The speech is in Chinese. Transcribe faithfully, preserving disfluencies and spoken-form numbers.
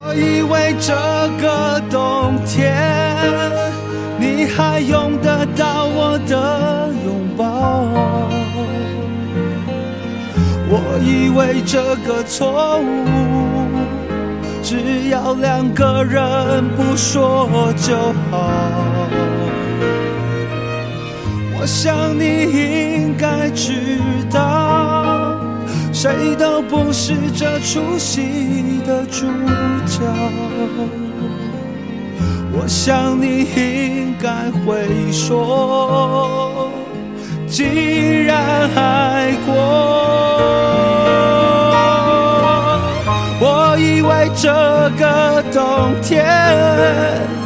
我以为这个冬天你还用得到我的拥抱，我以为这个错误只要两个人不说就好，我想你应该知道，谁都不是这出戏的主角，我想你应该会说，既然爱过，我以为这个冬天